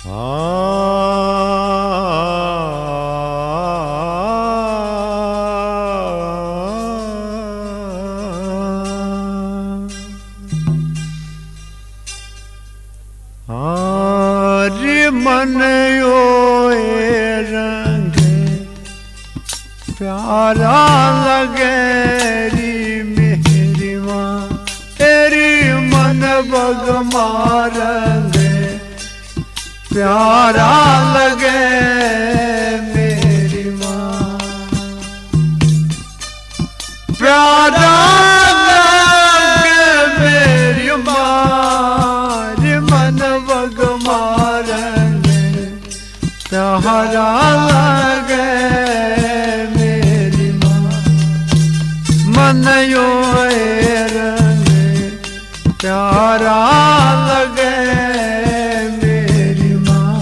मन यो रंग प्यारा लगे री मेरी माँ तेरी मन बगमा रंग प्यारा लगे मेरी माँ प्यारा लगे मेरी माँ मन बगमा प्यारा लगे मेरी माँ मन यो रंग प्यारा लगे मेरी माँ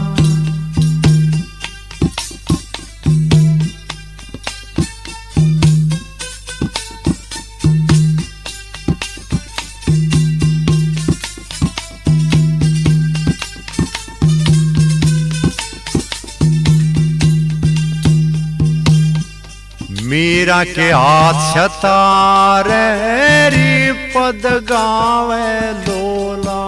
मीरा के हाथ शतारे री पद गावे लोला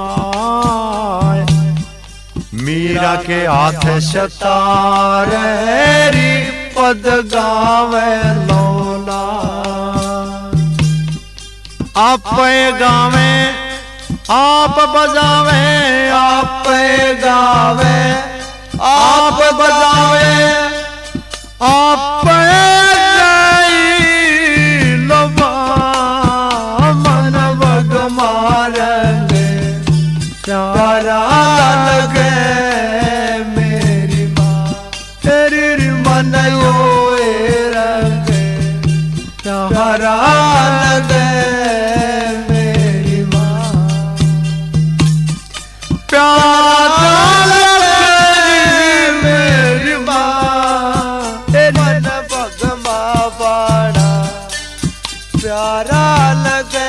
मीरा के हाथ शतारे री पद गावे लोला आप गावे आप बजावे आप गावे आप बजावे आप प्यारा लगे मेरी माँ तेरी मन यो रंग प्यारा लगे मेरी माँ प्यारा लगे मेरी माँ तेरी मन बगमा बड़ा प्यारा लगे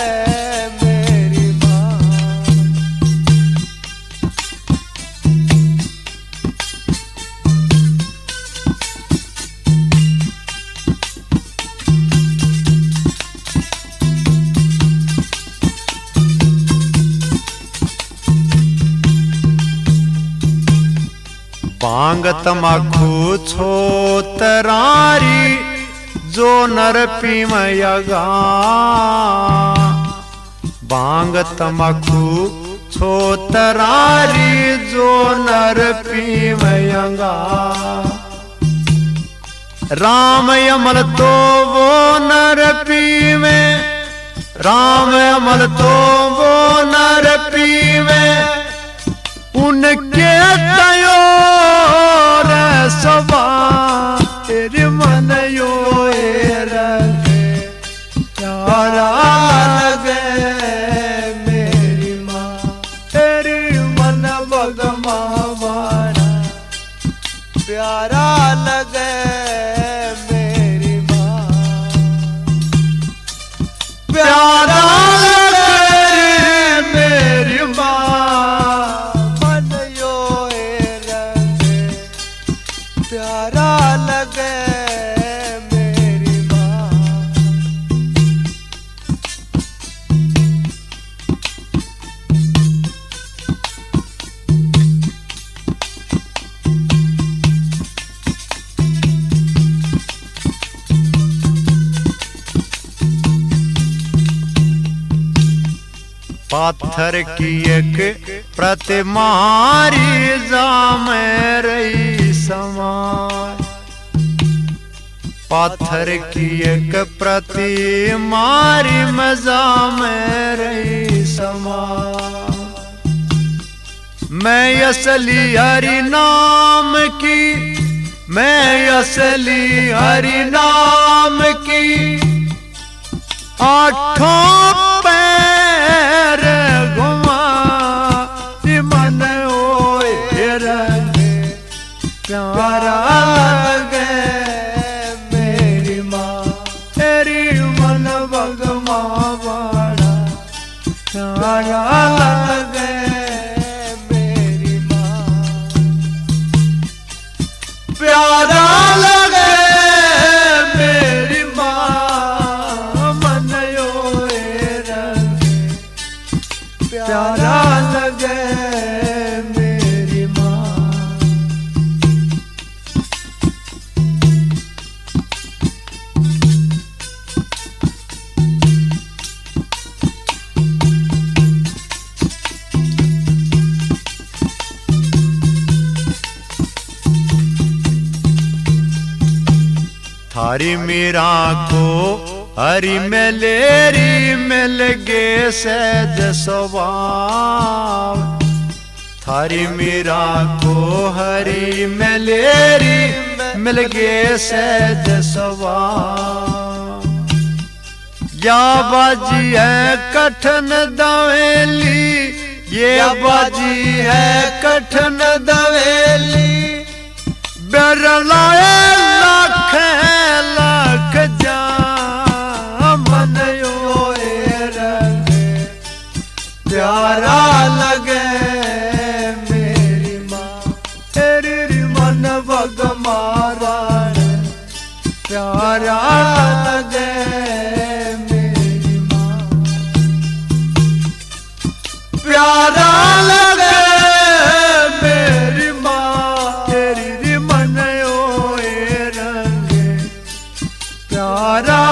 भांग तमाखू छोतरारी जो नर पीमयगा भांग तमाखू छोतरारी जो नर पीमयगा राम यमल तो वो नर पीवे राम यमल तो वो नर पीवे उनके तयो सबा तेरे मन यो रंग प्यारा लगे मेरी माँ तेरी मन बगमा वाला प्यारा लगे मेरी माँ प्यारा लगे मेरी माँ प्यारा लगे मेरी माँ पाथर की एक प्रतिमा जामे रही समाय पाथर की एक प्रतिमा मजा में रही समाय मैं असली हरि नाम की मैं असली हरि नाम की आठों पैर घुमा मन ओए रंग प्यारा लगे मेरी माँ तेरी मन बगमा बड़ा प्यारा लगे मेरी माँ प्यारा लगे मेरी माँ मन ओए रंग प्यारा लगे मेरी माँ। थारी मीरा को हरी मेलेरी मिल गे सहज स्वभाव। थारी मीरा को हरी मेलेरी मिल गे सहज स्वभाव। या बाजी है कठन दवेली, ये बाजी है कठन दवेली। बेरलाए लाख लाख जा मन ओए रंग प्यारा लगे मेरी माँ। तेरी मन बग मारा प्यारा लगे मेरी माँ। प्यारा लगे मेरी माँ तेरी मन ओए रंग प्यारा